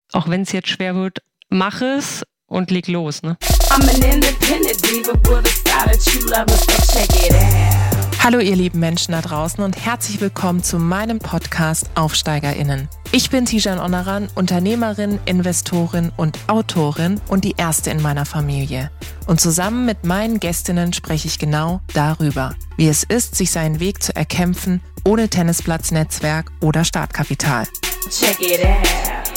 auch wenn es jetzt schwer wird, mach es und leg los, ne? Hallo ihr lieben Menschen da draußen und herzlich willkommen zu meinem Podcast AufsteigerInnen. Ich bin Tijan Onaran, Unternehmerin, Investorin und Autorin und die erste in meiner Familie. Und zusammen mit meinen Gästinnen spreche ich genau darüber, wie es ist, sich seinen Weg zu erkämpfen, ohne Tennisplatz, Netzwerk oder Startkapital. Check it out.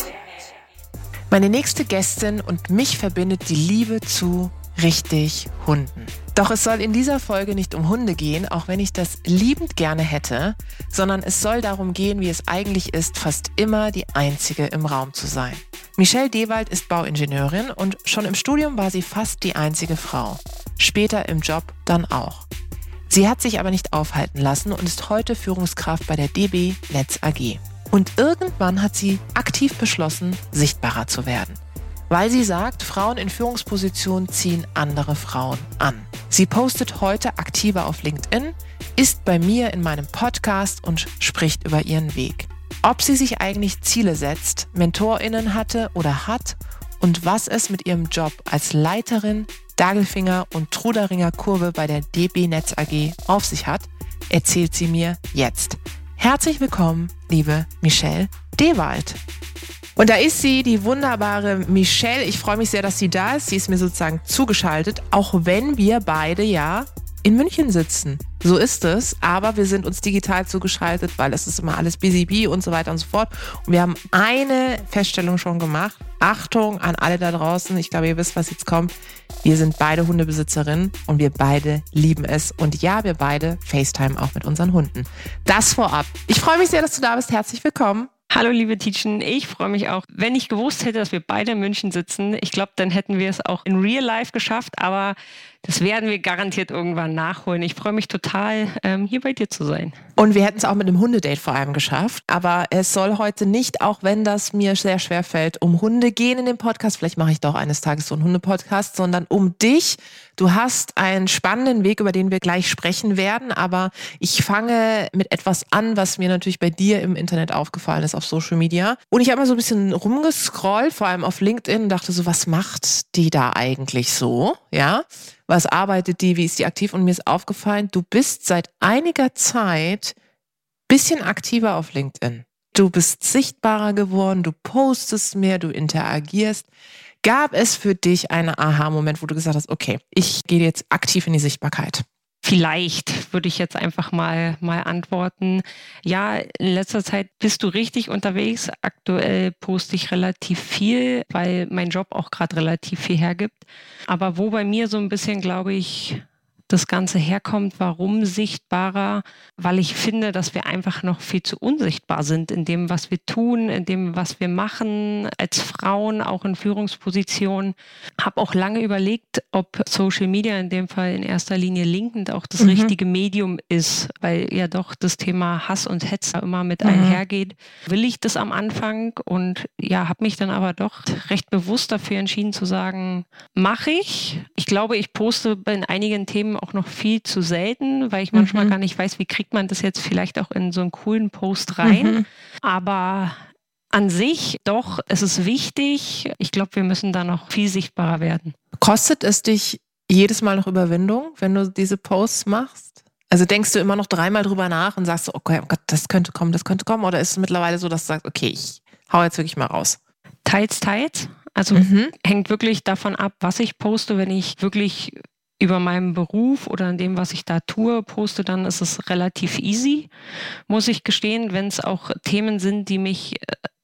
Meine nächste Gästin und mich verbindet die Liebe zu richtig Hunden. Doch es soll in dieser Folge nicht um Hunde gehen, auch wenn ich das liebend gerne hätte, sondern es soll darum gehen, wie es eigentlich ist, fast immer die Einzige im Raum zu sein. Michelle Dewald ist Bauingenieurin und schon im Studium war sie fast die einzige Frau. Später im Job dann auch. Sie hat sich aber nicht aufhalten lassen und ist heute Führungskraft bei der DB Netz AG. Und irgendwann hat sie aktiv beschlossen, sichtbarer zu werden. Weil sie sagt, Frauen in Führungspositionen ziehen andere Frauen an. Sie postet heute aktiver auf LinkedIn, ist bei mir in meinem Podcast und spricht über ihren Weg. Ob sie sich eigentlich Ziele setzt, MentorInnen hatte oder hat und was es mit ihrem Job als Leiterin Dagelfinger und Truderinger Kurve bei der DB Netz AG auf sich hat, erzählt sie mir jetzt. Herzlich willkommen, liebe Michelle Dewald. Und da ist sie, die wunderbare Michelle. Ich freue mich sehr, dass sie da ist. Sie ist mir sozusagen zugeschaltet, auch wenn wir beide ja in München sitzen. So ist es, aber wir sind uns digital zugeschaltet, weil es ist immer alles busy bee und so weiter und so fort. Und wir haben eine Feststellung schon gemacht. Achtung an alle da draußen, ich glaube, ihr wisst, was jetzt kommt. Wir sind beide Hundebesitzerinnen und wir beide lieben es. Und ja, wir beide FaceTime auch mit unseren Hunden. Das vorab. Ich freue mich sehr, dass du da bist. Herzlich willkommen. Hallo liebe Tijan, ich freue mich auch. Wenn ich gewusst hätte, dass wir beide in München sitzen, ich glaube, dann hätten wir es auch in Real Life geschafft, aber das werden wir garantiert irgendwann nachholen. Ich freue mich total, hier bei dir zu sein. Und wir hätten es auch mit einem Hundedate vor allem geschafft, aber es soll heute nicht, auch wenn das mir sehr schwer fällt, um Hunde gehen in dem Podcast. Vielleicht mache ich doch eines Tages so einen Hunde-Podcast, sondern um dich. Du hast einen spannenden Weg, über den wir gleich sprechen werden, aber ich fange mit etwas an, was mir natürlich bei dir im Internet aufgefallen ist auf Social Media. Und ich habe mal so ein bisschen rumgescrollt, vor allem auf LinkedIn, und dachte so, was macht die da eigentlich so? Ja, was arbeitet die, wie ist die aktiv? Und mir ist aufgefallen, du bist seit einiger Zeit ein bisschen aktiver auf LinkedIn. Du bist sichtbarer geworden, du postest mehr, du interagierst. Gab es für dich einen Aha-Moment, wo du gesagt hast, okay, ich gehe jetzt aktiv in die Sichtbarkeit? Vielleicht würde ich jetzt einfach mal antworten. Ja, in letzter Zeit bist du richtig unterwegs. Aktuell poste ich relativ viel, weil mein Job auch gerade relativ viel hergibt. Aber wo bei mir so ein bisschen, glaube ich, das Ganze herkommt, warum sichtbarer? Weil ich finde, dass wir einfach noch viel zu unsichtbar sind in dem, was wir tun, in dem, was wir machen, als Frauen, auch in Führungspositionen. Habe auch lange überlegt, ob Social Media, in dem Fall in erster Linie LinkedIn, auch das richtige Medium ist, weil ja doch das Thema Hass und Hetze immer mit einhergeht. Will ich das am Anfang und ja, habe mich dann aber doch recht bewusst dafür entschieden zu sagen, mache ich. Ich glaube, ich poste in einigen Themen auch noch viel zu selten, weil ich manchmal gar nicht weiß, wie kriegt man das jetzt vielleicht auch in so einen coolen Post rein. Aber an sich doch, es ist wichtig. Ich glaube, wir müssen da noch viel sichtbarer werden. Kostet es dich jedes Mal noch Überwindung, wenn du diese Posts machst? Also denkst du immer noch dreimal drüber nach und sagst so, okay, oh Gott, das könnte kommen, oder ist es mittlerweile so, dass du sagst, okay, ich hau jetzt wirklich mal raus? Teils. Also hängt wirklich davon ab, was ich poste. Wenn ich wirklich über meinen Beruf oder in dem, was ich da tue, poste, dann ist es relativ easy, muss ich gestehen. Wenn es auch Themen sind, die mich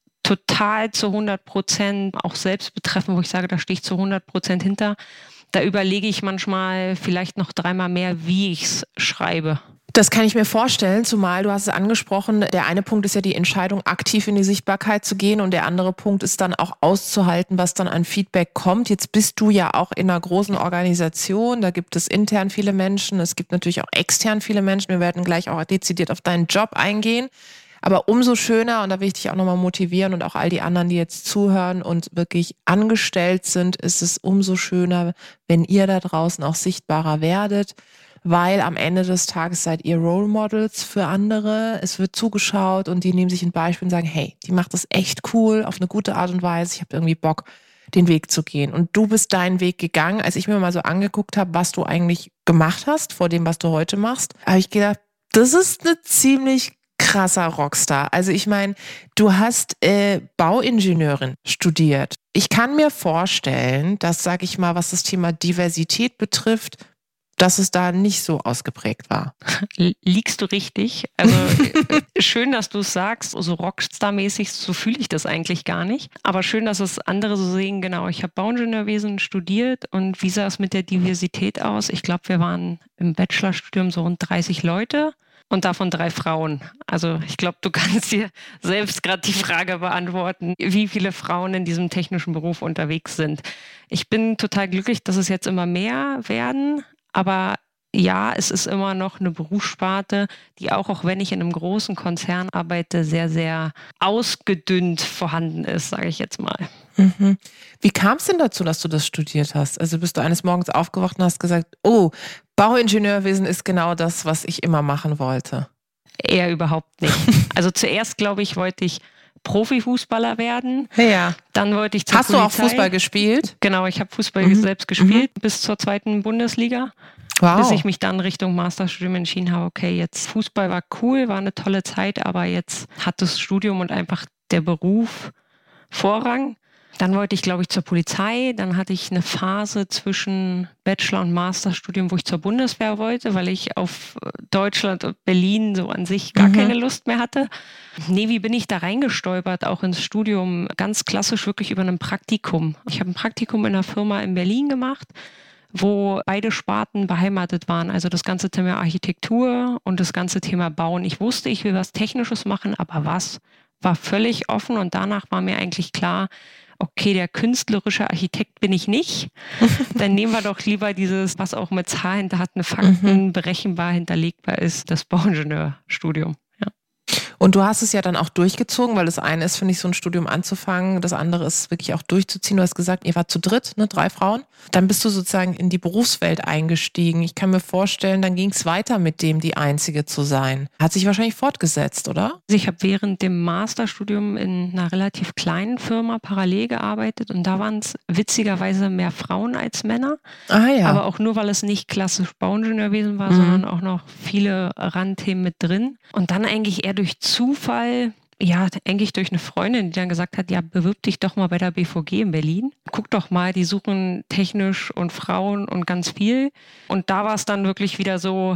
total zu 100% auch selbst betreffen, wo ich sage, da stehe ich zu 100% hinter, da überlege ich manchmal vielleicht noch dreimal mehr, wie ich es schreibe. Das kann ich mir vorstellen, zumal du hast es angesprochen, der eine Punkt ist ja die Entscheidung, aktiv in die Sichtbarkeit zu gehen und der andere Punkt ist dann auch auszuhalten, was dann an Feedback kommt. Jetzt bist du ja auch in einer großen Organisation, da gibt es intern viele Menschen, es gibt natürlich auch extern viele Menschen, wir werden gleich auch dezidiert auf deinen Job eingehen. Aber umso schöner, und da will ich dich auch nochmal motivieren und auch all die anderen, die jetzt zuhören und wirklich angestellt sind, ist es umso schöner, wenn ihr da draußen auch sichtbarer werdet. weil am Ende des Tages seid ihr Role Models für andere. Es wird zugeschaut und die nehmen sich ein Beispiel und sagen, hey, die macht das echt cool, auf eine gute Art und Weise. Ich habe irgendwie Bock, den Weg zu gehen. Und du bist deinen Weg gegangen. Als ich mir mal so angeguckt habe, was du eigentlich gemacht hast, vor dem, was du heute machst, habe ich gedacht, das ist eine ziemlich krasser Rockstar. Also ich meine, du hast Bauingenieurin studiert. Ich kann mir vorstellen, dass, sage ich mal, was das Thema Diversität betrifft, dass es da nicht so ausgeprägt war. Liegst du richtig? Also schön, dass du es sagst, so Rockstar-mäßig, so fühle ich das eigentlich gar nicht. Aber schön, dass es andere so sehen. Genau, ich habe Bauingenieurwesen studiert und wie sah es mit der Diversität aus? Ich glaube, wir waren im Bachelorstudium so rund 30 Leute. Und davon 3 Frauen. Also ich glaube, du kannst dir selbst gerade die Frage beantworten, wie viele Frauen in diesem technischen Beruf unterwegs sind. Ich bin total glücklich, dass es jetzt immer mehr werden. Aber ja, es ist immer noch eine Berufssparte, die auch wenn ich in einem großen Konzern arbeite, sehr, sehr ausgedünnt vorhanden ist, sage ich jetzt mal. Mhm. Wie kam es denn dazu, dass du das studiert hast? Also bist du eines Morgens aufgewacht und hast gesagt, oh, Bauingenieurwesen ist genau das, was ich immer machen wollte? Eher überhaupt nicht. Also zuerst, glaube ich, wollte ich Profifußballer werden. Ja. Dann wollte ich zur Hast Polizei. Du auch Fußball gespielt? Genau, ich habe Fußball selbst gespielt bis zur 2. Bundesliga. Wow. Bis ich mich dann Richtung Masterstudium entschieden habe, okay, jetzt Fußball war cool, war eine tolle Zeit, aber jetzt hat das Studium und einfach der Beruf Vorrang. Dann wollte ich, glaube ich, zur Polizei. Dann hatte ich eine Phase zwischen Bachelor- und Masterstudium, wo ich zur Bundeswehr wollte, weil ich auf Deutschland und Berlin so an sich gar keine Lust mehr hatte. Nee, wie bin ich da reingestolpert, auch ins Studium? Ganz klassisch wirklich über ein Praktikum. Ich habe ein Praktikum in einer Firma in Berlin gemacht, wo beide Sparten beheimatet waren. Also das ganze Thema Architektur und das ganze Thema Bauen. Ich wusste, ich will was Technisches machen, aber was war völlig offen und danach war mir eigentlich klar, okay, der künstlerische Architekt bin ich nicht. Dann nehmen wir doch lieber dieses, was auch mit Zahlen, Daten, Fakten berechenbar hinterlegbar ist, das Bauingenieurstudium. Ja. Und du hast es ja dann auch durchgezogen, weil das eine ist, finde ich, so ein Studium anzufangen. Das andere ist wirklich auch durchzuziehen. Du hast gesagt, ihr wart zu dritt, ne, 3 Frauen. Dann bist du sozusagen in die Berufswelt eingestiegen. Ich kann mir vorstellen, dann ging es weiter mit dem, die Einzige zu sein. Hat sich wahrscheinlich fortgesetzt, oder? Ich habe während dem Masterstudium in einer relativ kleinen Firma parallel gearbeitet und da waren es witzigerweise mehr Frauen als Männer. Ah ja. Aber auch nur, weil es nicht klassisch Bauingenieurwesen war, sondern auch noch viele Randthemen mit drin. Und dann eigentlich eher durch Zufall, ja, eigentlich durch eine Freundin, die dann gesagt hat, ja, bewirb dich doch mal bei der BVG in Berlin. Guck doch mal, die suchen technisch und Frauen und ganz viel. Und da war es dann wirklich wieder so,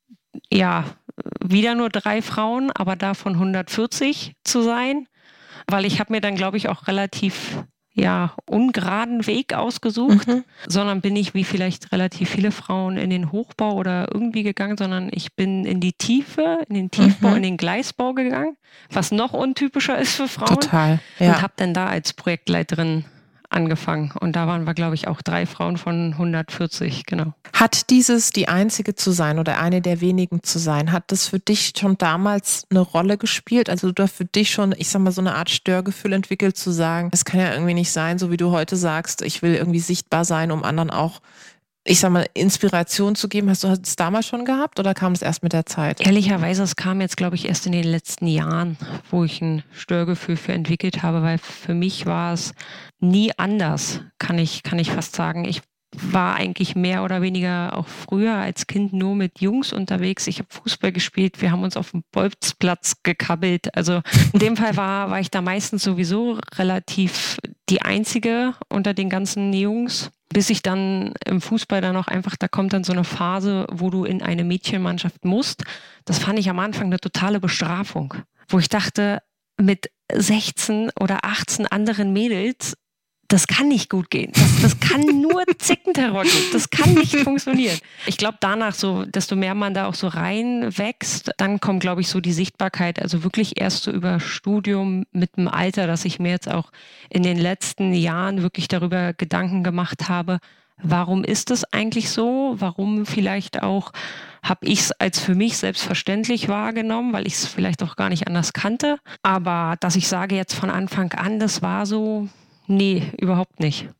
ja, wieder nur 3 Frauen, aber davon 140 zu sein. Weil ich habe mir dann, glaube ich, auch relativ ungeraden Weg ausgesucht, sondern bin ich wie vielleicht relativ viele Frauen in den Hochbau oder irgendwie gegangen, sondern ich bin in die Tiefe, in den Tiefbau, in den Gleisbau gegangen, was noch untypischer ist für Frauen. Total, ja. Und habe dann da als Projektleiterin angefangen. Und da waren wir, glaube ich, auch 3 Frauen von 140, genau. Hat dieses, die Einzige zu sein oder eine der wenigen zu sein, hat das für dich schon damals eine Rolle gespielt? Also du hast für dich schon, ich sag mal, so eine Art Störgefühl entwickelt, zu sagen, es kann ja irgendwie nicht sein, so wie du heute sagst, ich will irgendwie sichtbar sein, um anderen auch, ich sag mal, Inspiration zu geben. Hast du es damals schon gehabt oder kam es erst mit der Zeit? Ehrlicherweise, es kam jetzt, glaube ich, erst in den letzten Jahren, wo ich ein Störgefühl für entwickelt habe, weil für mich war es nie anders, kann ich fast sagen. Ich war eigentlich mehr oder weniger auch früher als Kind nur mit Jungs unterwegs. Ich habe Fußball gespielt, wir haben uns auf dem Bolzplatz gekabbelt. Also in dem Fall war ich da meistens sowieso relativ die Einzige unter den ganzen Jungs. Bis ich dann im Fußball dann auch einfach, da kommt dann so eine Phase, wo du in eine Mädchenmannschaft musst. Das fand ich am Anfang eine totale Bestrafung, wo ich dachte, mit 16 oder 18 anderen Mädels, das kann nicht gut gehen. Das kann nur Zickenterror geben. Das kann nicht funktionieren. Ich glaube, danach so, desto mehr man da auch so reinwächst, dann kommt, glaube ich, so die Sichtbarkeit, also wirklich erst so über Studium mit dem Alter, dass ich mir jetzt auch in den letzten Jahren wirklich darüber Gedanken gemacht habe, warum ist es eigentlich so? Warum vielleicht auch habe ich es als für mich selbstverständlich wahrgenommen, weil ich es vielleicht auch gar nicht anders kannte. Aber dass ich sage jetzt von Anfang an, das war so, nee, überhaupt nicht.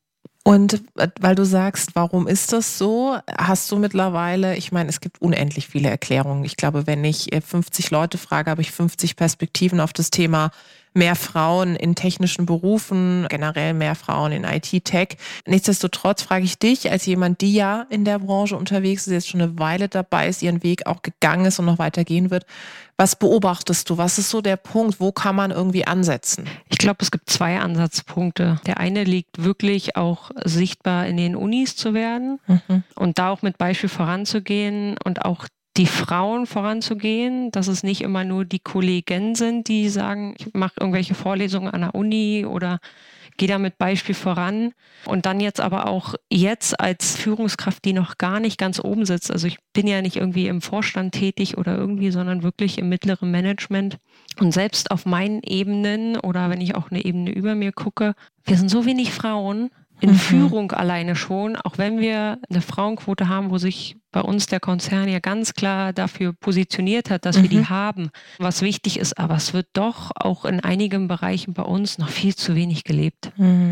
Und weil du sagst, warum ist das so? Hast du mittlerweile, ich meine, es gibt unendlich viele Erklärungen. Ich glaube, wenn ich 50 Leute frage, habe ich 50 Perspektiven auf das Thema mehr Frauen in technischen Berufen, generell mehr Frauen in IT-Tech. Nichtsdestotrotz frage ich dich, als jemand, die ja in der Branche unterwegs ist, jetzt schon eine Weile dabei ist, ihren Weg auch gegangen ist und noch weitergehen wird. Was beobachtest du? Was ist so der Punkt? Wo kann man irgendwie ansetzen? Ich glaube, es gibt 2 Ansatzpunkte. Der eine liegt wirklich auch sichtbar in den Unis zu werden und da auch mit Beispiel voranzugehen und auch die Frauen voranzugehen, dass es nicht immer nur die Kollegen sind, die sagen, ich mache irgendwelche Vorlesungen an der Uni oder gehe da mit Beispiel voran. Und dann jetzt aber auch jetzt als Führungskraft, die noch gar nicht ganz oben sitzt. Also ich bin ja nicht irgendwie im Vorstand tätig oder irgendwie, sondern wirklich im mittleren Management. Und selbst auf meinen Ebenen oder wenn ich auch eine Ebene über mir gucke, wir sind so wenig Frauen in Führung alleine schon, auch wenn wir eine Frauenquote haben, wo sich bei uns der Konzern ja ganz klar dafür positioniert hat, dass wir die haben, was wichtig ist. Aber es wird doch auch in einigen Bereichen bei uns noch viel zu wenig gelebt.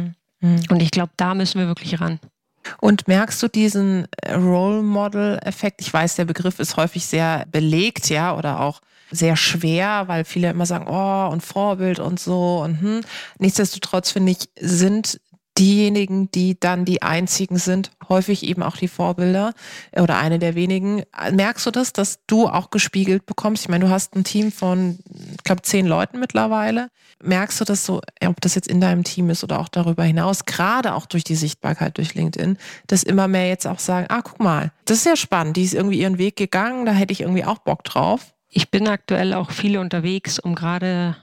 Und ich glaube, da müssen wir wirklich ran. Und merkst du diesen Role Model-Effekt? Ich weiß, der Begriff ist häufig sehr belegt, ja, oder auch sehr schwer, weil viele immer sagen, oh, und Vorbild und so. Und nichtsdestotrotz finde ich, sind diejenigen, die dann die einzigen sind, häufig eben auch die Vorbilder oder eine der wenigen. Merkst du das, dass du auch gespiegelt bekommst? Ich meine, du hast ein Team von, ich glaube, 10 Leuten mittlerweile. Merkst du das so, ob das jetzt in deinem Team ist oder auch darüber hinaus, gerade auch durch die Sichtbarkeit durch LinkedIn, dass immer mehr jetzt auch sagen, guck mal, das ist ja spannend, die ist irgendwie ihren Weg gegangen, da hätte ich irgendwie auch Bock drauf. Ich bin aktuell auch viele unterwegs, um gerade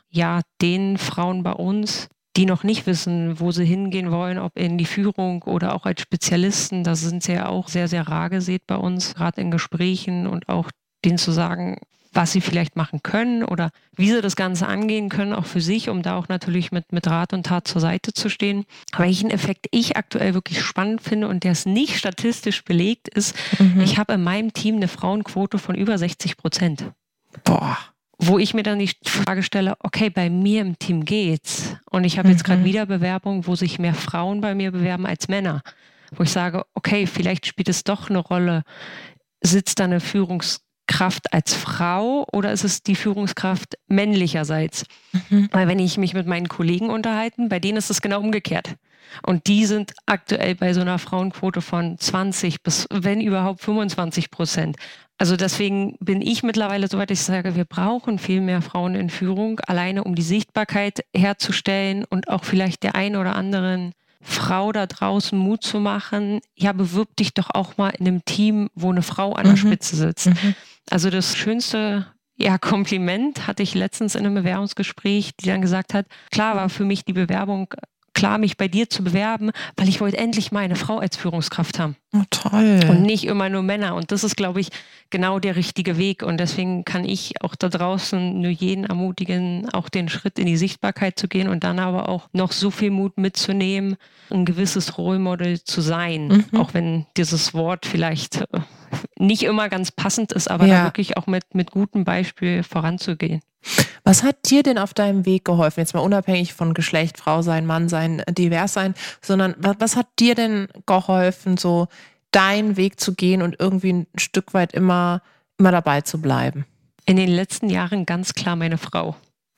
den Frauen bei uns, die noch nicht wissen, wo sie hingehen wollen, ob in die Führung oder auch als Spezialisten, da sind sie ja auch sehr, sehr rar gesät bei uns, gerade in Gesprächen und auch denen zu sagen, was sie vielleicht machen können oder wie sie das Ganze angehen können, auch für sich, um da auch natürlich mit Rat und Tat zur Seite zu stehen. Welchen Effekt ich aktuell wirklich spannend finde und der ist nicht statistisch belegt ist, ich habe in meinem Team eine Frauenquote von über 60%. Boah. Wo ich mir dann die Frage stelle, okay, bei mir im Team geht's. Und ich habe jetzt gerade wieder Bewerbungen, wo sich mehr Frauen bei mir bewerben als Männer. Wo ich sage, okay, vielleicht spielt es doch eine Rolle. Sitzt da eine Führungskraft als Frau oder ist es die Führungskraft männlicherseits? Weil wenn ich mich mit meinen Kollegen unterhalten, bei denen ist es genau umgekehrt. Und die sind aktuell bei so einer Frauenquote von 20 bis, wenn überhaupt, 25%. Also deswegen bin ich mittlerweile so weit, dass ich sage, wir brauchen viel mehr Frauen in Führung, alleine um die Sichtbarkeit herzustellen und auch vielleicht der einen oder anderen Frau da draußen Mut zu machen. Ja, bewirb dich doch auch mal in einem Team, wo eine Frau an der Spitze sitzt. Also das schönste Kompliment hatte ich letztens in einem Bewerbungsgespräch, die dann gesagt hat, klar war für mich die Bewerbung klar, mich bei dir zu bewerben, weil ich wollte endlich mal eine Frau als Führungskraft haben. Oh, toll. Und nicht immer nur Männer. Und das ist, glaube ich, genau der richtige Weg. Und deswegen kann ich auch da draußen nur jeden ermutigen, auch den Schritt in die Sichtbarkeit zu gehen und dann aber auch noch so viel Mut mitzunehmen, ein gewisses Role Model zu sein. Auch wenn dieses Wort vielleicht nicht immer ganz passend ist, aber da wirklich auch mit gutem Beispiel voranzugehen. Was hat dir denn auf deinem Weg geholfen? Jetzt mal unabhängig von Geschlecht, Frau sein, Mann sein, divers sein, sondern was hat dir denn geholfen, so deinen Weg zu gehen und irgendwie ein Stück weit immer dabei zu bleiben? In den letzten Jahren ganz klar meine Frau.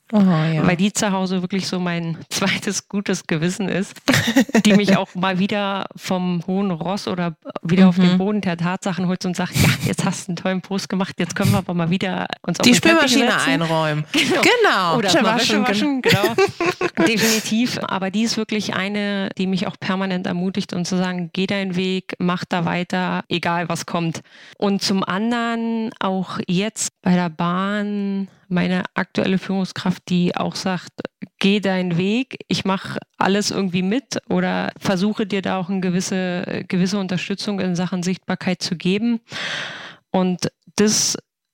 Weil die zu Hause wirklich so mein zweites gutes Gewissen ist, die mich auch mal wieder vom hohen Ross oder wieder auf den Boden der Tatsachen holt und sagt, ja, jetzt hast du einen tollen Post gemacht, jetzt können wir aber mal wieder uns auf die den Spülmaschine Teppich setzen. Einräumen. Genau. Oder mal Wäsche waschen, genau. Definitiv. Aber die ist wirklich eine, die mich auch permanent ermutigt und zu sagen, geh deinen Weg, mach da weiter, egal was kommt. Und zum anderen auch jetzt bei der Bahn meine aktuelle Führungskraft, die auch sagt, geh deinen Weg, ich mache alles irgendwie mit oder versuche dir da auch eine gewisse Unterstützung in Sachen Sichtbarkeit zu geben. Und das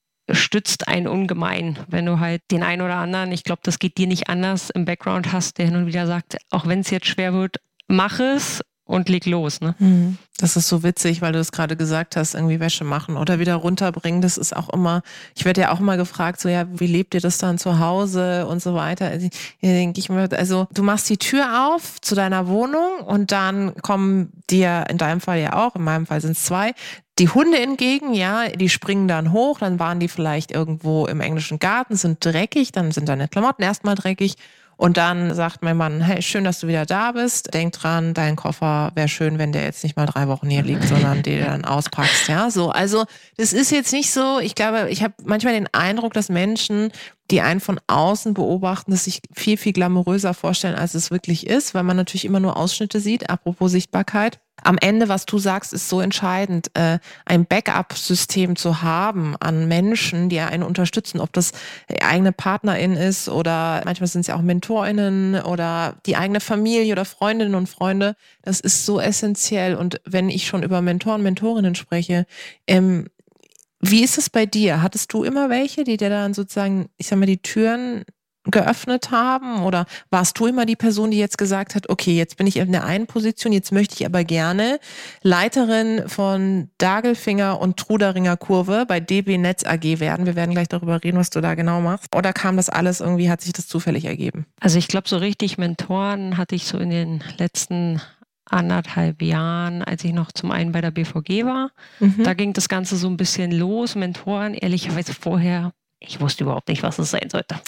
stützt einen ungemein, wenn du halt den einen oder anderen, ich glaube, das geht dir nicht anders, im Background hast, der hin und wieder sagt, auch wenn es jetzt schwer wird, mach es, und leg los, ne? Das ist so witzig, weil du es gerade gesagt hast, irgendwie Wäsche machen oder wieder runterbringen. Das ist auch immer, ich werde ja auch immer gefragt, so ja, wie lebt ihr das dann zu Hause und so weiter. Also, hier denke ich mir, also du machst die Tür auf zu deiner Wohnung und dann kommen dir, in deinem Fall ja auch, in meinem Fall sind es 2, die Hunde entgegen, ja, die springen dann hoch, dann waren die vielleicht irgendwo im englischen Garten, sind dreckig, dann sind deine Klamotten erstmal dreckig. Und dann sagt mein Mann, hey, schön, dass du wieder da bist. Denk dran, dein Koffer wäre schön, wenn der jetzt nicht mal 3 Wochen hier liegt, sondern den dann auspackst. Ja, so. Also, das ist jetzt nicht so, ich glaube, ich habe manchmal den Eindruck, dass Menschen, die einen von außen beobachten, das sich viel, viel glamouröser vorstellen, als es wirklich ist, weil man natürlich immer nur Ausschnitte sieht, apropos Sichtbarkeit. Am Ende, was du sagst, ist so entscheidend, ein Backup-System zu haben an Menschen, die einen unterstützen, ob das eigene Partnerin ist oder manchmal sind es ja auch MentorInnen oder die eigene Familie oder Freundinnen und Freunde. Das ist so essentiell. Und wenn ich schon über Mentoren, Mentorinnen spreche, wie ist es bei dir? Hattest du immer welche, die dir dann sozusagen, ich sag mal, die Türen geöffnet haben? Oder warst du immer die Person, die jetzt gesagt hat, okay, jetzt bin ich in der einen Position, jetzt möchte ich aber gerne Leiterin von Dagelfinger und Truderinger Kurve bei DB Netz AG werden? Wir werden gleich darüber reden, was du da genau machst. Oder kam das alles irgendwie, hat sich das zufällig ergeben? Also ich glaube, so richtig Mentoren hatte ich so in den letzten 1,5 Jahren, als ich noch zum einen bei der BVG war. Da ging das Ganze so ein bisschen los. Mentoren, ehrlicherweise vorher, ich wusste überhaupt nicht, was es sein sollte.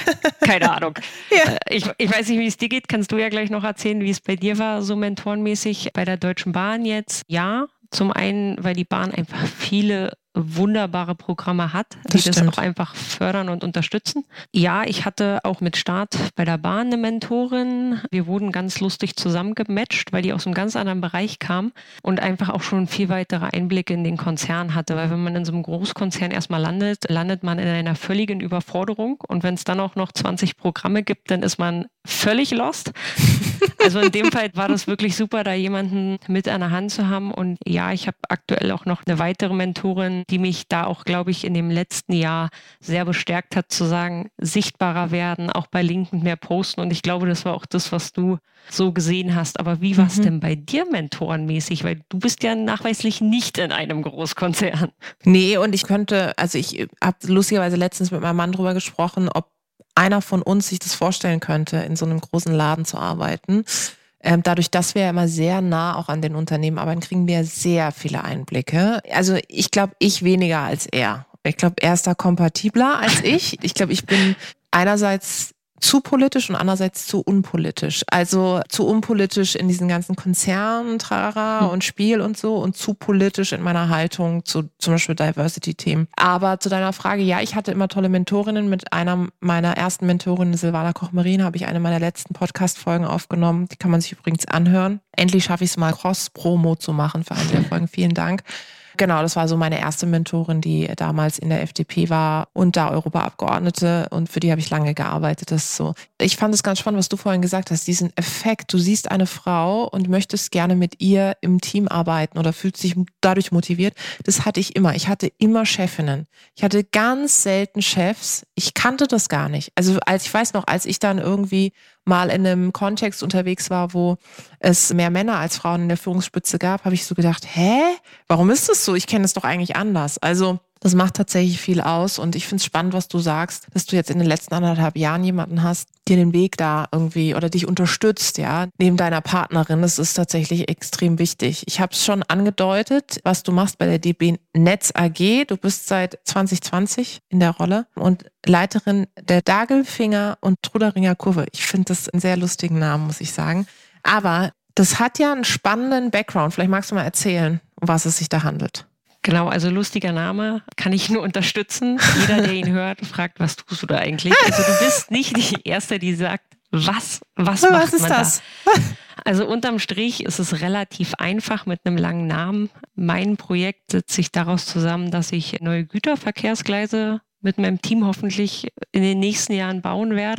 Keine Ahnung. Ja. Ich weiß nicht, wie es dir geht. Kannst du ja gleich noch erzählen, wie es bei dir war, so mentorenmäßig bei der Deutschen Bahn jetzt? Ja, zum einen, weil die Bahn einfach viele wunderbare Programme hat, die das auch einfach fördern und unterstützen. Ja, ich hatte auch mit Start bei der Bahn eine Mentorin. Wir wurden ganz lustig zusammengematcht, weil die aus einem ganz anderen Bereich kam und einfach auch schon viel weitere Einblicke in den Konzern hatte. Weil wenn man in so einem Großkonzern erstmal landet man in einer völligen Überforderung. Und wenn es dann auch noch 20 Programme gibt, dann ist man völlig lost. Also in dem Fall war das wirklich super, da jemanden mit an der Hand zu haben. Und ja, ich habe aktuell auch noch eine weitere Mentorin, die mich da auch, glaube ich, in dem letzten Jahr sehr bestärkt hat, zu sagen, sichtbarer werden, auch bei LinkedIn mehr posten. Und ich glaube, das war auch das, was du so gesehen hast. Aber wie war es denn bei dir mentorenmäßig? Weil du bist ja nachweislich nicht in einem Großkonzern. Nee, und ich habe lustigerweise letztens mit meinem Mann drüber gesprochen, ob einer von uns sich das vorstellen könnte, in so einem großen Laden zu arbeiten. Dadurch, dass wir ja immer sehr nah auch an den Unternehmen arbeiten, kriegen wir sehr viele Einblicke. Also ich glaube, ich weniger als er. Ich glaube, er ist da kompatibler als ich. Ich glaube, ich bin einerseits zu politisch und andererseits zu unpolitisch. Also zu unpolitisch in diesen ganzen Konzernen, Trara und Spiel und so und zu politisch in meiner Haltung zu zum Beispiel Diversity-Themen. Aber zu deiner Frage, ja, ich hatte immer tolle Mentorinnen. Mit einer meiner ersten Mentorinnen, Silvana Koch-Marin, habe ich eine meiner letzten Podcast-Folgen aufgenommen. Die kann man sich übrigens anhören. Endlich schaffe ich es mal, Cross-Promo zu machen für eine der Folgen. Vielen Dank. Genau, das war so meine erste Mentorin, die damals in der FDP war und da Europaabgeordnete und für die habe ich lange gearbeitet. Das ist so. Ich fand es ganz spannend, was du vorhin gesagt hast, diesen Effekt. Du siehst eine Frau und möchtest gerne mit ihr im Team arbeiten oder fühlst dich dadurch motiviert. Das hatte ich immer. Ich hatte immer Chefinnen. Ich hatte ganz selten Chefs. Ich kannte das gar nicht. Also ich weiß noch, als ich dann irgendwie mal in einem Kontext unterwegs war, wo es mehr Männer als Frauen in der Führungsspitze gab, habe ich so gedacht, warum ist das so? Ich kenne es doch eigentlich anders. Also das macht tatsächlich viel aus und ich finde es spannend, was du sagst, dass du jetzt in den letzten 1,5 Jahren jemanden hast, dir den Weg da irgendwie oder dich unterstützt, ja, neben deiner Partnerin. Das ist tatsächlich extrem wichtig. Ich habe es schon angedeutet, was du machst bei der DB Netz AG. Du bist seit 2020 in der Rolle und Leiterin der Dagelfinger und Truderinger Kurve. Ich finde das einen sehr lustigen Namen, muss ich sagen. Aber das hat ja einen spannenden Background. Vielleicht magst du mal erzählen, um was es sich da handelt. Genau, also lustiger Name, kann ich nur unterstützen. Jeder, der ihn hört, fragt, was tust du da eigentlich? Also du bist nicht die Erste, die sagt, was macht man das? Da? Also unterm Strich ist es relativ einfach mit einem langen Namen. Mein Projekt setzt sich daraus zusammen, dass ich neue Güterverkehrsgleise mit meinem Team hoffentlich in den nächsten Jahren bauen werde.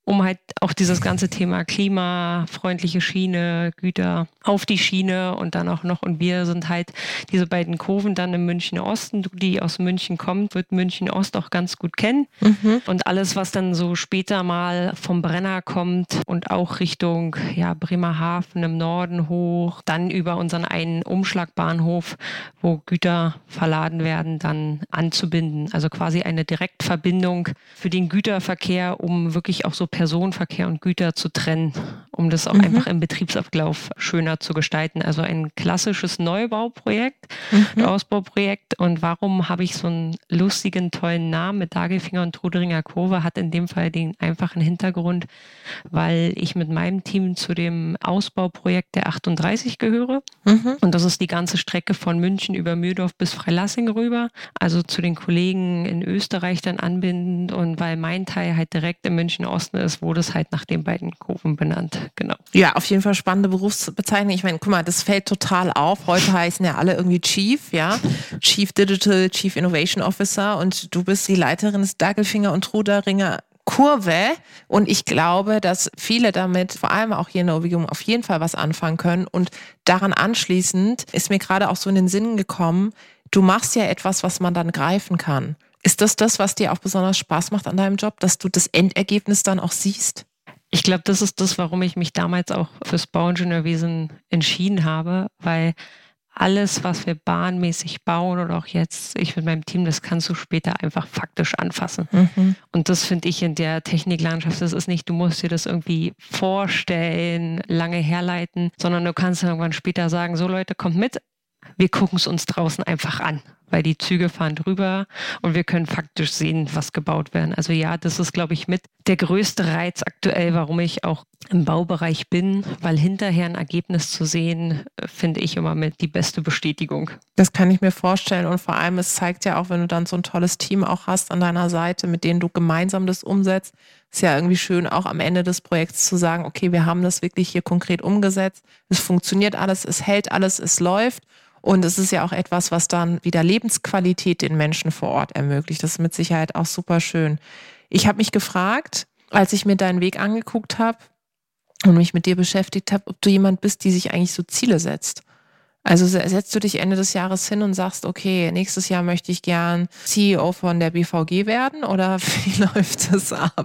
um halt auch dieses ganze Thema klimafreundliche Schiene, Güter auf die Schiene und dann auch noch. Und wir sind halt diese beiden Kurven dann im München Osten. Du, die aus München kommt, wird München Ost auch ganz gut kennen. Und alles, was dann so später mal vom Brenner kommt und auch Richtung Bremerhaven im Norden hoch, dann über unseren einen Umschlagbahnhof, wo Güter verladen werden, dann anzubinden. Also quasi eine Direktverbindung für den Güterverkehr, um wirklich auch so Personenverkehr und Güter zu trennen, um das auch einfach im Betriebsablauf schöner zu gestalten. Also ein klassisches Neubauprojekt, Ausbauprojekt. Und warum habe ich so einen lustigen, tollen Namen mit Dagelfinger und Truderinger Kurve? Hat in dem Fall den einfachen Hintergrund, weil ich mit meinem Team zu dem Ausbauprojekt der 38 gehöre. Und das ist die ganze Strecke von München über Mühldorf bis Freilassing rüber. Also zu den Kollegen in Österreich dann anbindend. Und weil mein Teil halt direkt im München Osten ist, wurde es halt nach den beiden Kurven benannt. Genau. Ja, auf jeden Fall spannende Berufsbezeichnung. Ich meine, guck mal, das fällt total auf. Heute heißen ja alle irgendwie Chief, ja. Chief Digital, Chief Innovation Officer, und du bist die Leiterin des Dagelfinger und Truderinger Kurve, und ich glaube, dass viele damit, vor allem auch hier in der Umgebung, auf jeden Fall was anfangen können. Und daran anschließend ist mir gerade auch so in den Sinn gekommen, du machst ja etwas, was man dann greifen kann. Ist das, was dir auch besonders Spaß macht an deinem Job, dass du das Endergebnis dann auch siehst? Ich glaube, das ist das, warum ich mich damals auch fürs Bauingenieurwesen entschieden habe, weil alles, was wir bahnmäßig bauen oder auch jetzt, ich mit meinem Team, das kannst du später einfach faktisch anfassen. Und das finde ich in der Techniklandschaft, das ist nicht, du musst dir das irgendwie vorstellen, lange herleiten, sondern du kannst irgendwann später sagen, so Leute, kommt mit, wir gucken es uns draußen einfach an, weil die Züge fahren drüber und wir können faktisch sehen, was gebaut werden. Also ja, das ist, glaube ich, mit der größte Reiz aktuell, warum ich auch im Baubereich bin, weil hinterher ein Ergebnis zu sehen, finde ich immer mit die beste Bestätigung. Das kann ich mir vorstellen, und vor allem, es zeigt ja auch, wenn du dann so ein tolles Team auch hast an deiner Seite, mit denen du gemeinsam das umsetzt, ist ja irgendwie schön, auch am Ende des Projekts zu sagen, okay, wir haben das wirklich hier konkret umgesetzt, es funktioniert alles, es hält alles, es läuft. Und es ist ja auch etwas, was dann wieder Lebensqualität den Menschen vor Ort ermöglicht. Das ist mit Sicherheit auch super schön. Ich habe mich gefragt, als ich mir deinen Weg angeguckt habe und mich mit dir beschäftigt habe, ob du jemand bist, die sich eigentlich so Ziele setzt. Also setzt du dich Ende des Jahres hin und sagst, okay, nächstes Jahr möchte ich gern CEO von der BVG werden, oder wie läuft das ab?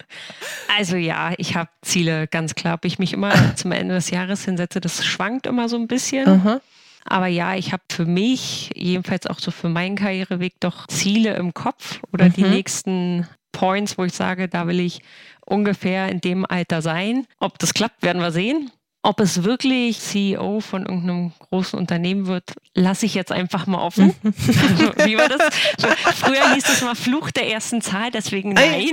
Also ja, ich habe Ziele, ganz klar. Ob ich mich immer zum Ende des Jahres hinsetze, das schwankt immer so ein bisschen. Aber ja, ich habe für mich, jedenfalls auch so für meinen Karriereweg, doch Ziele im Kopf oder die nächsten Points, wo ich sage, da will ich ungefähr in dem Alter sein. Ob das klappt, werden wir sehen. Ob es wirklich CEO von irgendeinem großen Unternehmen wird, lasse ich jetzt einfach mal offen. Also, wie war das? Früher hieß es mal Fluch der ersten Zahl, deswegen nein.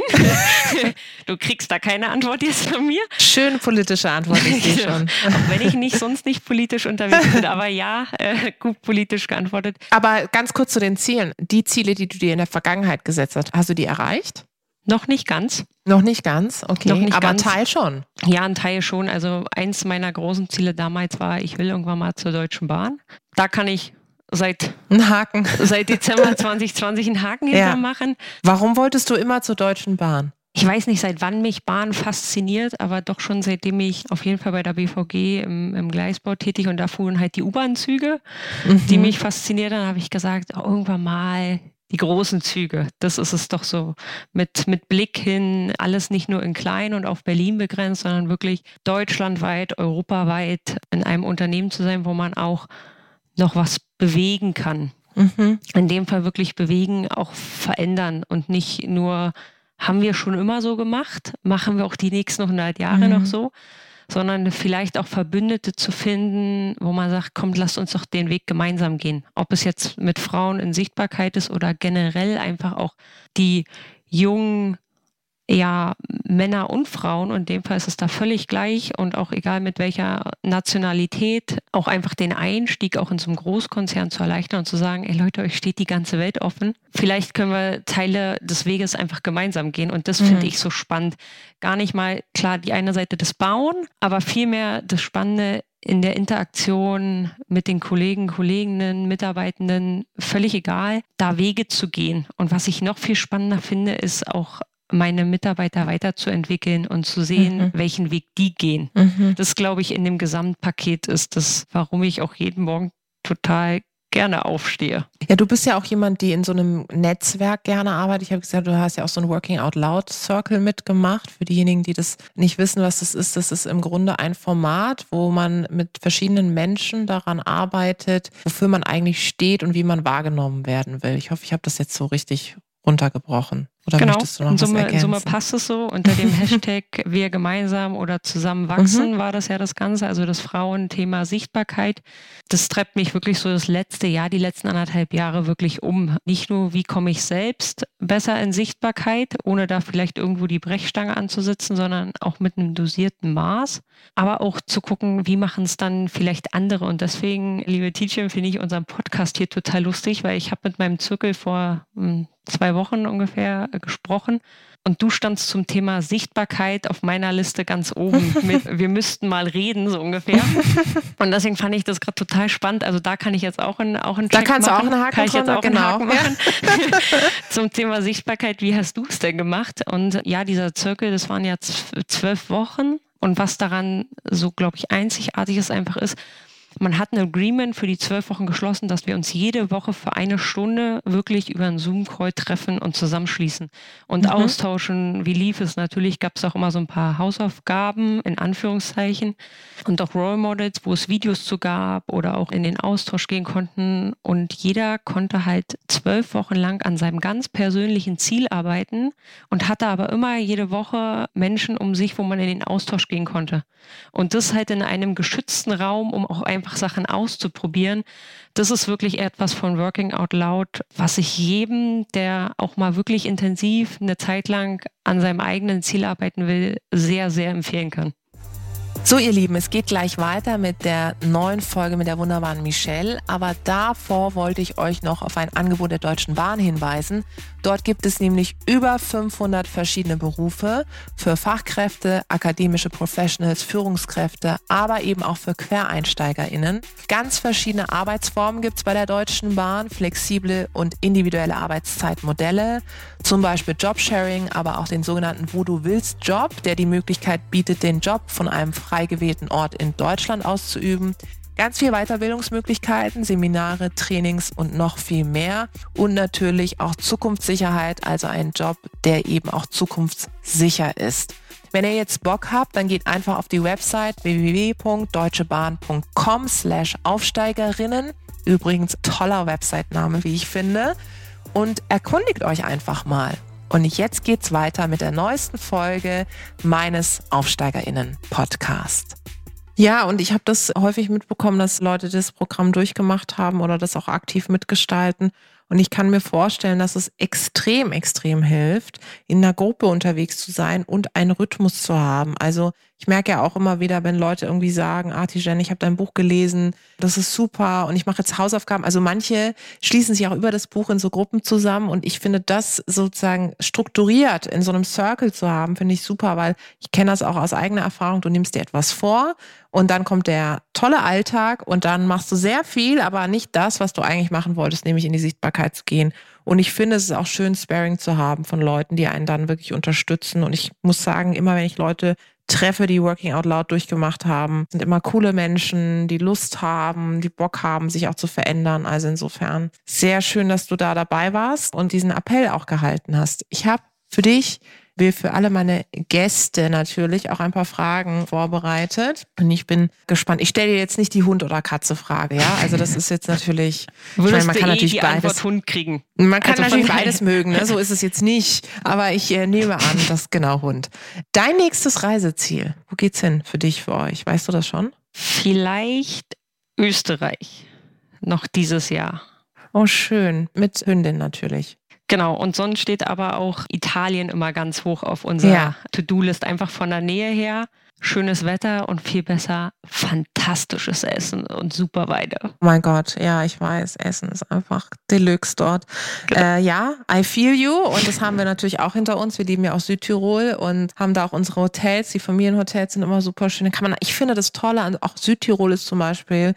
Du kriegst da keine Antwort jetzt von mir. Schöne politische Antwort, ich sehe schon. Auch wenn ich sonst nicht politisch unterwegs bin, aber ja, gut politisch geantwortet. Aber ganz kurz zu den Zielen. Die Ziele, die du dir in der Vergangenheit gesetzt hast du die erreicht? Noch nicht ganz. Noch nicht ganz, okay. Noch nicht aber ganz. ein Teil schon. Ja, ein Teil schon. Also eins meiner großen Ziele damals war, ich will irgendwann mal zur Deutschen Bahn. Da kann ich seit Dezember 2020 einen Haken hintermachen. Warum wolltest du immer zur Deutschen Bahn? Ich weiß nicht, seit wann mich Bahn fasziniert, aber doch schon seitdem ich auf jeden Fall bei der BVG im Gleisbau tätig, und da fuhren halt die U-Bahn-Züge, die mich fasziniert haben, habe ich gesagt, irgendwann mal die großen Züge. Das ist es doch so, mit Blick hin, alles nicht nur in klein und auf Berlin begrenzt, sondern wirklich deutschlandweit, europaweit in einem Unternehmen zu sein, wo man auch noch was bewegen kann. In dem Fall wirklich bewegen, auch verändern und nicht nur, haben wir schon immer so gemacht, machen wir auch die nächsten 100 Jahre noch so, sondern vielleicht auch Verbündete zu finden, wo man sagt, kommt, lasst uns doch den Weg gemeinsam gehen. Ob es jetzt mit Frauen in Sichtbarkeit ist oder generell einfach auch die jungen Männer und Frauen, und in dem Fall ist es da völlig gleich, und auch egal mit welcher Nationalität, auch einfach den Einstieg auch in so einem Großkonzern zu erleichtern und zu sagen, ey Leute, euch steht die ganze Welt offen. Vielleicht können wir Teile des Weges einfach gemeinsam gehen, und das finde ich so spannend. Gar nicht mal, klar, die eine Seite des Bauen, aber vielmehr das Spannende in der Interaktion mit den Kollegen, Kolleginnen, Mitarbeitenden, völlig egal, da Wege zu gehen. Und was ich noch viel spannender finde, ist auch meine Mitarbeiter weiterzuentwickeln und zu sehen, welchen Weg die gehen. Das, glaube ich, in dem Gesamtpaket ist das, warum ich auch jeden Morgen total gerne aufstehe. Ja, du bist ja auch jemand, die in so einem Netzwerk gerne arbeitet. Ich habe gesagt, du hast ja auch so einen Working Out Loud Circle mitgemacht. Für diejenigen, die das nicht wissen, was das ist im Grunde ein Format, wo man mit verschiedenen Menschen daran arbeitet, wofür man eigentlich steht und wie man wahrgenommen werden will. Ich hoffe, ich habe das jetzt so richtig runtergebrochen. Oder genau, möchtest du noch was ergänzen? In Summe passt es so. Unter dem Hashtag wir gemeinsam oder zusammen wachsen war das ja das Ganze, also das Frauenthema Sichtbarkeit. Das treibt mich wirklich so das letzte Jahr, die letzten 1,5 Jahre wirklich um. Nicht nur, wie komme ich selbst besser in Sichtbarkeit, ohne da vielleicht irgendwo die Brechstange anzusitzen, sondern auch mit einem dosierten Maß. Aber auch zu gucken, wie machen es dann vielleicht andere. Und deswegen, liebe Tietjen, finde ich unseren Podcast hier total lustig, weil ich habe mit meinem Zirkel vor 2 Wochen ungefähr gesprochen und du standst zum Thema Sichtbarkeit auf meiner Liste ganz oben mit, wir müssten mal reden, so ungefähr. Und deswegen fand ich das gerade total spannend. Also da kann ich jetzt auch einen Check machen. Da kannst du auch einen Haken kann ich jetzt auch einen Haken machen. Ja. Zum Thema Sichtbarkeit, wie hast du es denn gemacht? Und ja, dieser Zirkel, das waren ja 12 Wochen. Und was daran so, glaube ich, einzigartig ist einfach ist, man hat ein Agreement für die 12 Wochen geschlossen, dass wir uns jede Woche für 1 Stunde wirklich über einen Zoom-Call treffen und zusammenschließen und austauschen. Wie lief es? Natürlich gab es auch immer so ein paar Hausaufgaben, in Anführungszeichen, und auch Role Models, wo es Videos zu gab oder auch in den Austausch gehen konnten. Und jeder konnte halt 12 Wochen lang an seinem ganz persönlichen Ziel arbeiten und hatte aber immer jede Woche Menschen um sich, wo man in den Austausch gehen konnte. Und das halt in einem geschützten Raum, um auch einfach Sachen auszuprobieren. Das ist wirklich etwas von Working Out Loud, was ich jedem, der auch mal wirklich intensiv eine Zeit lang an seinem eigenen Ziel arbeiten will, sehr, sehr empfehlen kann. So, ihr Lieben, es geht gleich weiter mit der neuen Folge mit der wunderbaren Michelle. Aber davor wollte ich euch noch auf ein Angebot der Deutschen Bahn hinweisen. Dort gibt es nämlich über 500 verschiedene Berufe für Fachkräfte, akademische Professionals, Führungskräfte, aber eben auch für QuereinsteigerInnen. Ganz verschiedene Arbeitsformen gibt es bei der Deutschen Bahn, flexible und individuelle Arbeitszeitmodelle, zum Beispiel Jobsharing, aber auch den sogenannten Wo-du-willst-Job, der die Möglichkeit bietet, den Job von einem frei gewählten Ort in Deutschland auszuüben. Ganz viel Weiterbildungsmöglichkeiten, Seminare, Trainings und noch viel mehr. Und natürlich auch Zukunftssicherheit, also ein Job, der eben auch zukunftssicher ist. Wenn ihr jetzt Bock habt, dann geht einfach auf die Website www.deutschebahn.com/Aufsteigerinnen. Übrigens toller Website-Name, wie ich finde. Und erkundigt euch einfach mal. Und jetzt geht's weiter mit der neuesten Folge meines AufsteigerInnen-Podcasts. Ja, und ich habe das häufig mitbekommen, dass Leute das Programm durchgemacht haben oder das auch aktiv mitgestalten. Und ich kann mir vorstellen, dass es extrem, extrem hilft, in einer Gruppe unterwegs zu sein und einen Rhythmus zu haben. Also ich merke ja auch immer wieder, wenn Leute irgendwie sagen, Tietjen, ich habe dein Buch gelesen, das ist super und ich mache jetzt Hausaufgaben. Also manche schließen sich auch über das Buch in so Gruppen zusammen und ich finde das sozusagen strukturiert in so einem Circle zu haben, finde ich super, weil ich kenne das auch aus eigener Erfahrung. Du nimmst dir etwas vor und dann kommt der tolle Alltag und dann machst du sehr viel, aber nicht das, was du eigentlich machen wolltest, nämlich in die Sichtbarkeit zu gehen. Und ich finde, es ist auch schön, Sparring zu haben von Leuten, die einen dann wirklich unterstützen. Und ich muss sagen, immer wenn ich Leute treffe, die Working Out Loud durchgemacht haben, sind immer coole Menschen, die Lust haben, die Bock haben, sich auch zu verändern. Also insofern sehr schön, dass du da dabei warst und diesen Appell auch gehalten hast. Ich habe für dich, für alle meine Gäste natürlich auch ein paar Fragen vorbereitet. Und ich bin gespannt. Ich stelle dir jetzt nicht die Hund- oder Katze-Frage, ja? Also das ist jetzt natürlich, man kann natürlich die beides Antwort Hund kriegen. Man kann also natürlich beides mögen, ne? So ist es jetzt nicht. Aber ich nehme an, das ist genau Hund. Dein nächstes Reiseziel, wo geht's hin für dich, für euch? Weißt du das schon? Vielleicht Österreich. Noch dieses Jahr. Oh, schön. Mit Hündin natürlich. Genau, und sonst steht aber auch Italien immer ganz hoch auf unserer To-Do-List, einfach von der Nähe her. Schönes Wetter und viel besser, fantastisches Essen und super Weide. Oh mein Gott, ja, ich weiß, Essen ist einfach Deluxe dort. Genau. Ja, I feel you und das haben wir natürlich auch hinter uns. Wir leben ja auch Südtirol und haben da auch unsere Hotels. Die Familienhotels sind immer super schön. Ich finde das Tolle an auch Südtirol ist zum Beispiel,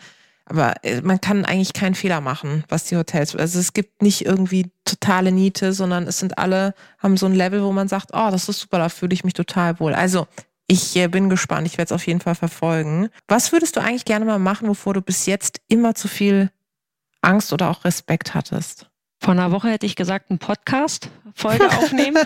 Aber man kann eigentlich keinen Fehler machen, was die Hotels, also es gibt nicht irgendwie totale Niete, sondern es sind alle, haben so ein Level, wo man sagt, oh, das ist super, da fühle ich mich total wohl. Also ich bin gespannt, ich werde es auf jeden Fall verfolgen. Was würdest du eigentlich gerne mal machen, wovor du bis jetzt immer zu viel Angst oder auch Respekt hattest? Vor einer Woche hätte ich gesagt, einen Podcast-Folge aufnehmen.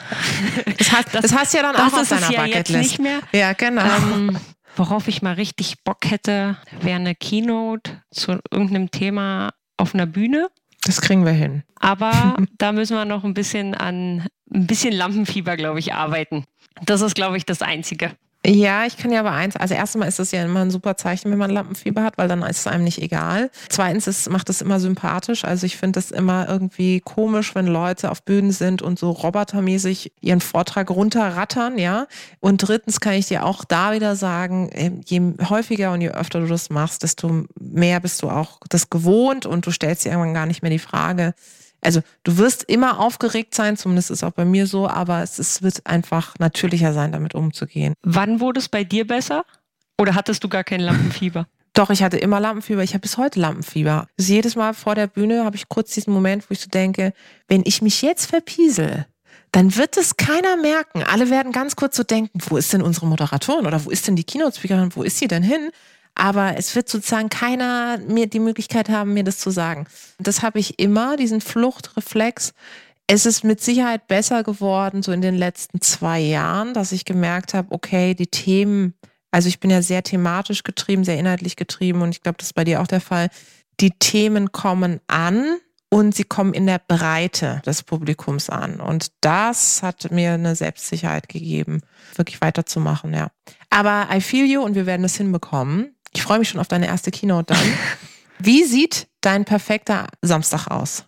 Das hast du ja dann auch auf deiner ja Bucketlist. Jetzt nicht mehr. Ja, genau. Worauf ich mal richtig Bock hätte, wäre eine Keynote zu irgendeinem Thema auf einer Bühne. Das kriegen wir hin. Aber da müssen wir noch ein bisschen Lampenfieber, glaube ich, arbeiten. Das ist, glaube ich, das Einzige. Ja, ich kann ja aber eins, also erstmal ist es ja immer ein super Zeichen, wenn man Lampenfieber hat, weil dann ist es einem nicht egal. Zweitens macht es immer sympathisch, also ich finde es immer irgendwie komisch, wenn Leute auf Bühnen sind und so robotermäßig ihren Vortrag runterrattern, ja. Und drittens kann ich dir auch da wieder sagen, je häufiger und je öfter du das machst, desto mehr bist du auch das gewohnt und du stellst dir irgendwann gar nicht mehr die Frage. Also du wirst immer aufgeregt sein, zumindest ist es auch bei mir so, aber es wird einfach natürlicher sein, damit umzugehen. Wann wurde es bei dir besser? Oder hattest du gar kein Lampenfieber? Doch, ich hatte immer Lampenfieber. Ich habe bis heute Lampenfieber. Also jedes Mal vor der Bühne habe ich kurz diesen Moment, wo ich so denke, wenn ich mich jetzt verpiesel, dann wird es keiner merken. Alle werden ganz kurz so denken, wo ist denn unsere Moderatorin oder wo ist denn die Keynote-Speakerin, wo ist sie denn hin? Aber es wird sozusagen keiner mir die Möglichkeit haben, mir das zu sagen. Das habe ich immer, diesen Fluchtreflex. Es ist mit Sicherheit besser geworden, so in den letzten 2 Jahren, dass ich gemerkt habe, okay, die Themen, also ich bin ja sehr thematisch getrieben, sehr inhaltlich getrieben und ich glaube, das ist bei dir auch der Fall. Die Themen kommen an und sie kommen in der Breite des Publikums an. Und das hat mir eine Selbstsicherheit gegeben, wirklich weiterzumachen, ja. Aber I feel you und wir werden das hinbekommen. Ich freue mich schon auf deine erste Keynote dann. Wie sieht dein perfekter Samstag aus?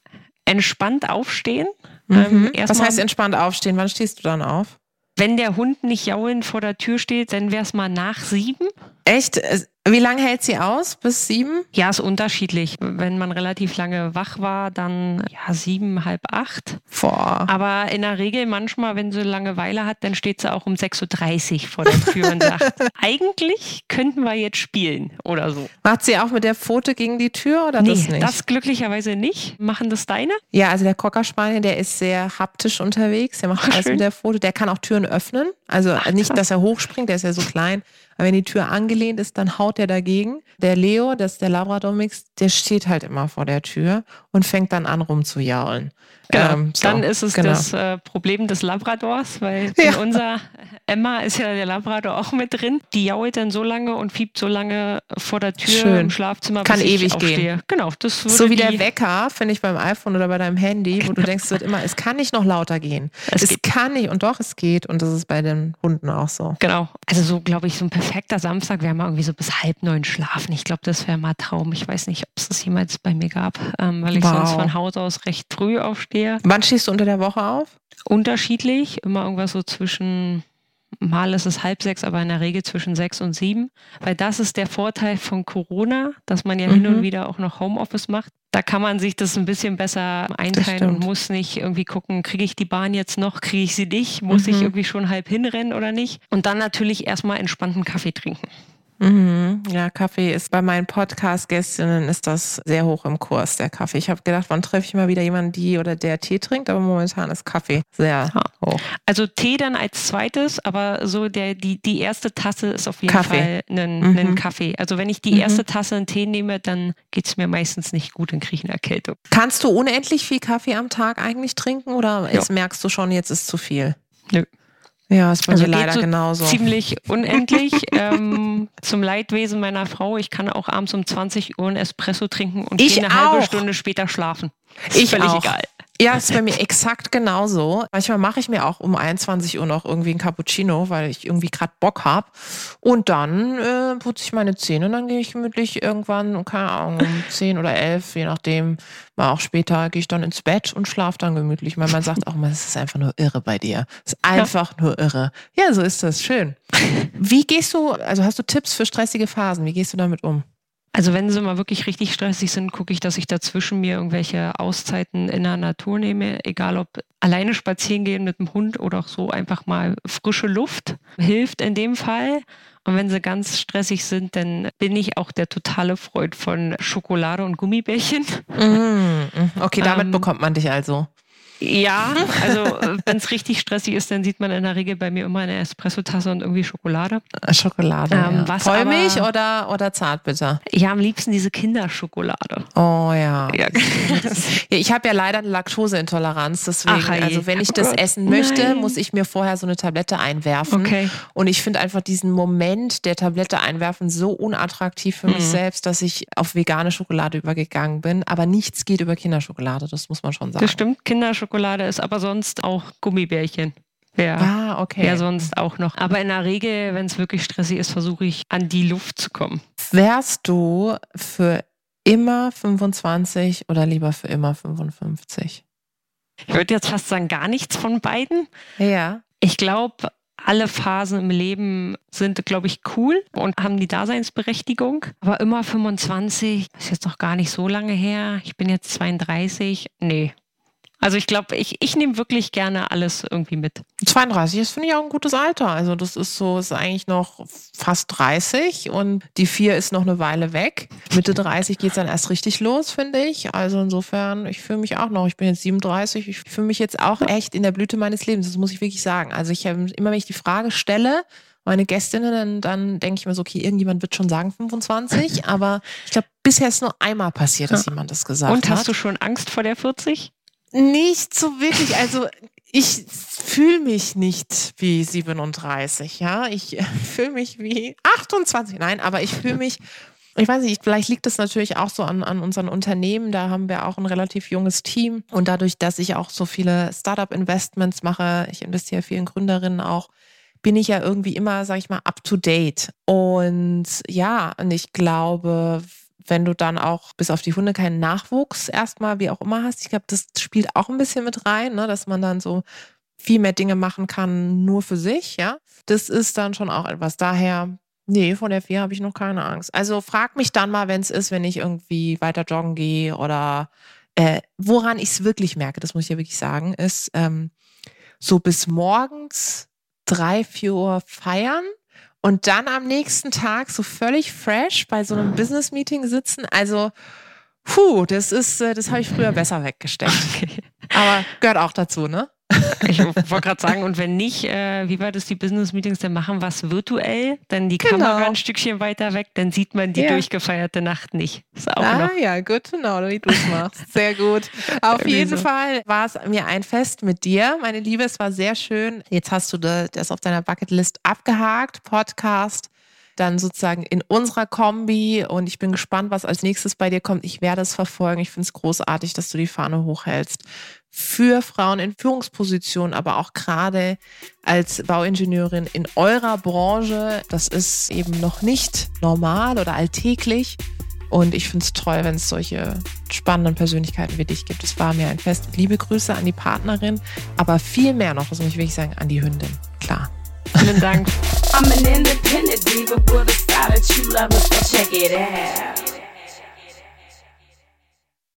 Entspannt aufstehen. Was heißt entspannt aufstehen? Wann stehst du dann auf? Wenn der Hund nicht jaulend vor der Tür steht, dann wäre es mal nach 7. Echt? Wie lange hält sie aus? Bis 7? Ja, ist unterschiedlich. Wenn man relativ lange wach war, dann 7, halb 8. Boah. Aber in der Regel manchmal, wenn sie Langeweile hat, dann steht sie auch um 6.30 Uhr vor der Tür und sagt, eigentlich könnten wir jetzt spielen oder so. Macht sie auch mit der Pfote gegen die Tür oder das nicht? Das glücklicherweise nicht. Machen das deine? Ja, also der Cocker Spaniel, der ist sehr haptisch unterwegs. Der macht alles mit der Pfote. Der kann auch Türen öffnen. Also nicht, dass er hochspringt, der ist ja so klein. Aber wenn die Tür angelehnt ist, dann haut der dagegen. Der Leo, das ist der Labrador-Mix, der steht halt immer vor der Tür und fängt dann an rumzujaulen. Genau. Dann ist es das Problem des Labradors, weil in unser Emma ist ja der Labrador auch mit drin. Die jault dann so lange und fiebt so lange vor der Tür im Schlafzimmer, kann bis ewig ich aufstehe. Gehen. Genau, das würde so wie der Wecker, finde ich, beim iPhone oder bei deinem Handy, wo du denkst, es wird immer, es kann nicht noch lauter gehen. Es kann nicht und doch, es geht und das ist bei den Hunden auch so. Genau, also so glaube ich, so ein perfekter Samstag wäre mal irgendwie so bis 8:30 schlafen. Ich glaube, das wäre mal Traum. Ich weiß nicht, ob es das jemals bei mir gab, weil ich sonst von Haus aus recht früh aufstehe. Wann stehst du unter der Woche auf? Unterschiedlich, immer irgendwas so zwischen, mal ist es 5:30, aber in der Regel zwischen 6 und 7. Weil das ist der Vorteil von Corona, dass man ja hin und wieder auch noch Homeoffice macht. Da kann man sich das ein bisschen besser einteilen und muss nicht irgendwie gucken, kriege ich die Bahn jetzt noch, kriege ich sie nicht, muss ich irgendwie schon halb hinrennen oder nicht. Und dann natürlich erstmal entspannten Kaffee trinken. Ja, Kaffee ist bei meinen Podcast-Gästinnen ist das sehr hoch im Kurs, der Kaffee. Ich habe gedacht, wann treffe ich mal wieder jemanden, die oder der Tee trinkt, aber momentan ist Kaffee sehr hoch. Also Tee dann als zweites, aber so die erste Tasse ist auf jeden Fall ein Kaffee. Also wenn ich die erste Tasse einen Tee nehme, dann geht es mir meistens nicht gut und kriege ich eine Erkältung. Kannst du unendlich viel Kaffee am Tag eigentlich trinken oder merkst du schon, jetzt ist zu viel? Nö. Ja, ist bei mir leider so genauso. Ziemlich unendlich. Zum Leidwesen meiner Frau, ich kann auch abends um 20 Uhr einen Espresso trinken und gehe eine halbe Stunde später schlafen. Ist völlig egal. Ja, ist bei mir exakt genauso. Manchmal mache ich mir auch um 21 Uhr noch irgendwie einen Cappuccino, weil ich irgendwie gerade Bock habe. Und dann putze ich meine Zähne und dann gehe ich gemütlich irgendwann, keine Ahnung, um 10 oder 11, je nachdem, mal auch später, gehe ich dann ins Bett und schlafe dann gemütlich. Weil man sagt auch mal, das ist einfach nur irre bei dir. Das ist einfach nur irre. Ja, so ist das. Schön. Wie gehst du, also hast du Tipps für stressige Phasen? Wie gehst du damit um? Also wenn sie mal wirklich richtig stressig sind, gucke ich, dass ich dazwischen mir irgendwelche Auszeiten in der Natur nehme, egal ob alleine spazieren gehen mit dem Hund oder auch so einfach mal frische Luft hilft in dem Fall. Und wenn sie ganz stressig sind, dann bin ich auch der totale Freund von Schokolade und Gummibärchen. Okay, damit bekommt man dich also. Ja, also wenn es richtig stressig ist, dann sieht man in der Regel bei mir immer eine Espressotasse und irgendwie Schokolade. Schokolade, ja. Vollmilch oder Zartbitter? Ja, am liebsten diese Kinderschokolade. Oh ja. Ich habe ja leider eine Laktoseintoleranz, deswegen, also wenn ich das essen möchte, muss ich mir vorher so eine Tablette einwerfen. Okay. Und ich finde einfach diesen Moment der Tablette einwerfen so unattraktiv für mich selbst, dass ich auf vegane Schokolade übergegangen bin. Aber nichts geht über Kinderschokolade, das muss man schon sagen. Das stimmt, Kinderschokolade ist aber sonst auch Gummibärchen. Okay. Ja, sonst auch noch. Aber in der Regel, wenn es wirklich stressig ist, versuche ich an die Luft zu kommen. Wärst du für immer 25 oder lieber für immer 55? Ich würde jetzt fast sagen, gar nichts von beiden. Ja. Ich glaube, alle Phasen im Leben sind, glaube ich, cool und haben die Daseinsberechtigung. Aber immer 25, ist jetzt noch gar nicht so lange her. Ich bin jetzt 32. Nee. Also ich glaube, ich nehme wirklich gerne alles irgendwie mit. 32, das finde ich auch ein gutes Alter. Also das ist eigentlich noch fast 30 und die 4 ist noch eine Weile weg. Mitte 30 geht es dann erst richtig los, finde ich. Also insofern, ich fühle mich auch noch, ich bin jetzt 37, ich fühle mich jetzt auch echt in der Blüte meines Lebens, das muss ich wirklich sagen. Also immer wenn ich die Frage stelle, meine Gästinnen, dann denke ich mir so, okay, irgendjemand wird schon sagen 25, aber ich glaube, bisher ist nur einmal passiert, dass jemand das gesagt hat. Und hast du schon Angst vor der 40? Nicht so wirklich, also ich fühle mich nicht wie 37, ja, ich fühle mich wie 28, nein, aber ich fühle mich, ich weiß nicht, vielleicht liegt das natürlich auch so an unseren Unternehmen, da haben wir auch ein relativ junges Team und dadurch, dass ich auch so viele Startup-Investments mache, ich investiere vielen Gründerinnen auch, bin ich ja irgendwie immer, sag ich mal, up to date und ja, und ich glaube, wenn du dann auch bis auf die Hunde keinen Nachwuchs erstmal, wie auch immer hast, ich glaube, das spielt auch ein bisschen mit rein, ne, dass man dann so viel mehr Dinge machen kann, nur für sich, ja. Das ist dann schon auch etwas. Daher, nee, von der 4 habe ich noch keine Angst. Also frag mich dann mal, wenn es ist, wenn ich irgendwie weiter joggen gehe oder woran ich es wirklich merke, das muss ich ja wirklich sagen, ist so bis morgens 3-4 Uhr feiern. Und dann am nächsten Tag so völlig fresh bei so einem Business-Meeting sitzen. Also, das habe ich früher besser weggesteckt. Okay. Aber gehört auch dazu, ne? Ich wollte gerade sagen, und wenn nicht, wie war das, die Business-Meetings, dann machen wir es virtuell, dann die Kamera ein Stückchen weiter weg, dann sieht man die durchgefeierte Nacht nicht. Ist auch noch. Ja, good to know, wie du es machst. Sehr gut. Auf jeden Fall war es mir ein Fest mit dir, meine Liebe, es war sehr schön. Jetzt hast du das auf deiner Bucketlist abgehakt, Podcast, dann sozusagen in unserer Kombi und ich bin gespannt, was als nächstes bei dir kommt. Ich werde es verfolgen. Ich finde es großartig, dass du die Fahne hochhältst für Frauen in Führungspositionen, aber auch gerade als Bauingenieurin in eurer Branche. Das ist eben noch nicht normal oder alltäglich und ich finde es toll, wenn es solche spannenden Persönlichkeiten wie dich gibt. Es war mir ein Fest. Liebe Grüße an die Partnerin, aber viel mehr noch, das muss ich wirklich sagen, an die Hündin. Klar. Vielen Dank. I'm an independent diva with a style that you love, so check it out.